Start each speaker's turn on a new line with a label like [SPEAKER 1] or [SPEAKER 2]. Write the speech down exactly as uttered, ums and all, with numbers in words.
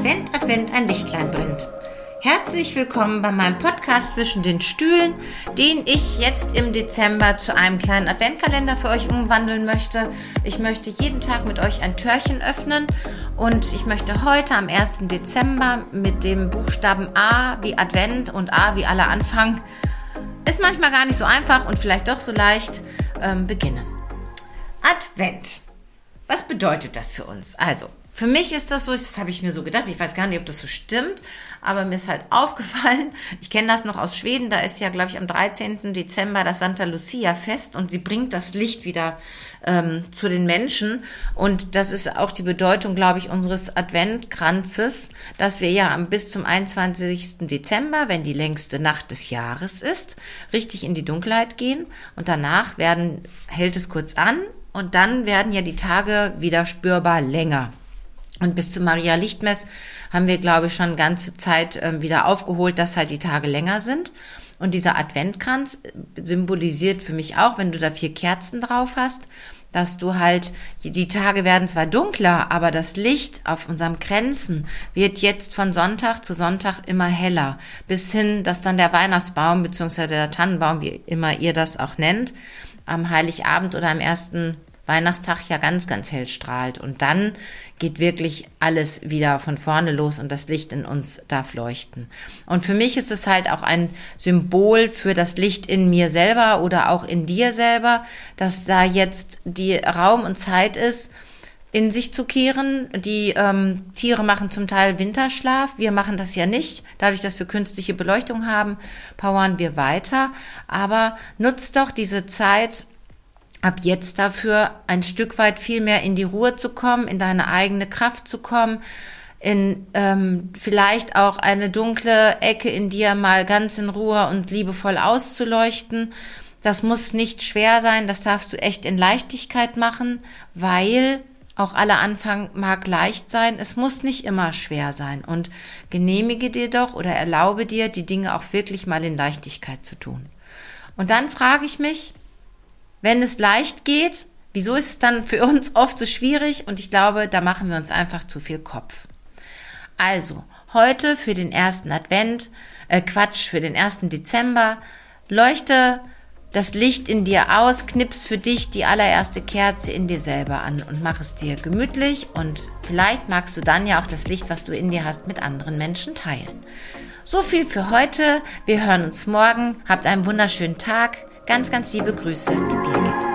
[SPEAKER 1] Advent, Advent, ein Lichtlein brennt. Herzlich willkommen bei meinem Podcast zwischen den Stühlen, den ich jetzt im Dezember zu einem kleinen Adventkalender für euch umwandeln möchte. Ich möchte jeden Tag mit euch ein Türchen öffnen und ich möchte heute am ersten Dezember mit dem Buchstaben A wie Advent und A wie aller Anfang, ist manchmal gar nicht so einfach und vielleicht doch so leicht, ähm, beginnen. Advent. Was bedeutet das für uns? Also, für mich ist das so, das habe ich mir so gedacht, ich weiß gar nicht, ob das so stimmt, aber mir ist halt aufgefallen, ich kenne das noch aus Schweden, da ist ja, glaube ich, am dreizehnten Dezember das Santa Lucia Fest und sie bringt das Licht wieder ähm, zu den Menschen und das ist auch die Bedeutung, glaube ich, unseres Adventkranzes, dass wir ja bis zum einundzwanzigsten Dezember, wenn die längste Nacht des Jahres ist, richtig in die Dunkelheit gehen und danach werden, hält es kurz an und dann werden ja die Tage wieder spürbar länger. Und bis zum Maria Lichtmess haben wir, glaube ich, schon ganze Zeit äh, wieder aufgeholt, dass halt die Tage länger sind. Und dieser Adventkranz symbolisiert für mich auch, wenn du da vier Kerzen drauf hast, dass du halt, die Tage werden zwar dunkler, aber das Licht auf unserem Kränzen wird jetzt von Sonntag zu Sonntag immer heller. Bis hin, dass dann der Weihnachtsbaum bzw. der Tannenbaum, wie immer ihr das auch nennt, am Heiligabend oder am ersten Weihnachtstag ja ganz, ganz hell strahlt. Und dann geht wirklich alles wieder von vorne los und das Licht in uns darf leuchten. Und für mich ist es halt auch ein Symbol für das Licht in mir selber oder auch in dir selber, dass da jetzt die Raum und Zeit ist, in sich zu kehren. Die ähm, Tiere machen zum Teil Winterschlaf. Wir machen das ja nicht. Dadurch, dass wir künstliche Beleuchtung haben, powern wir weiter. Aber nutzt doch diese Zeit ab jetzt dafür ein Stück weit viel mehr in die Ruhe zu kommen, in deine eigene Kraft zu kommen, in ähm, vielleicht auch eine dunkle Ecke in dir mal ganz in Ruhe und liebevoll auszuleuchten. Das muss nicht schwer sein, das darfst du echt in Leichtigkeit machen, weil auch aller Anfang mag leicht sein, es muss nicht immer schwer sein. Und genehmige dir doch oder erlaube dir, die Dinge auch wirklich mal in Leichtigkeit zu tun. Und dann frage ich mich, wenn es leicht geht, wieso ist es dann für uns oft so schwierig? Und ich glaube, da machen wir uns einfach zu viel Kopf. Also, heute für den ersten Advent, äh Quatsch, für den ersten Dezember, leuchte das Licht in dir aus, knips für dich die allererste Kerze in dir selber an und mach es dir gemütlich und vielleicht magst du dann ja auch das Licht, was du in dir hast, mit anderen Menschen teilen. So viel für heute. Wir hören uns morgen. Habt einen wunderschönen Tag. Ganz, ganz liebe Grüße, die Birgit.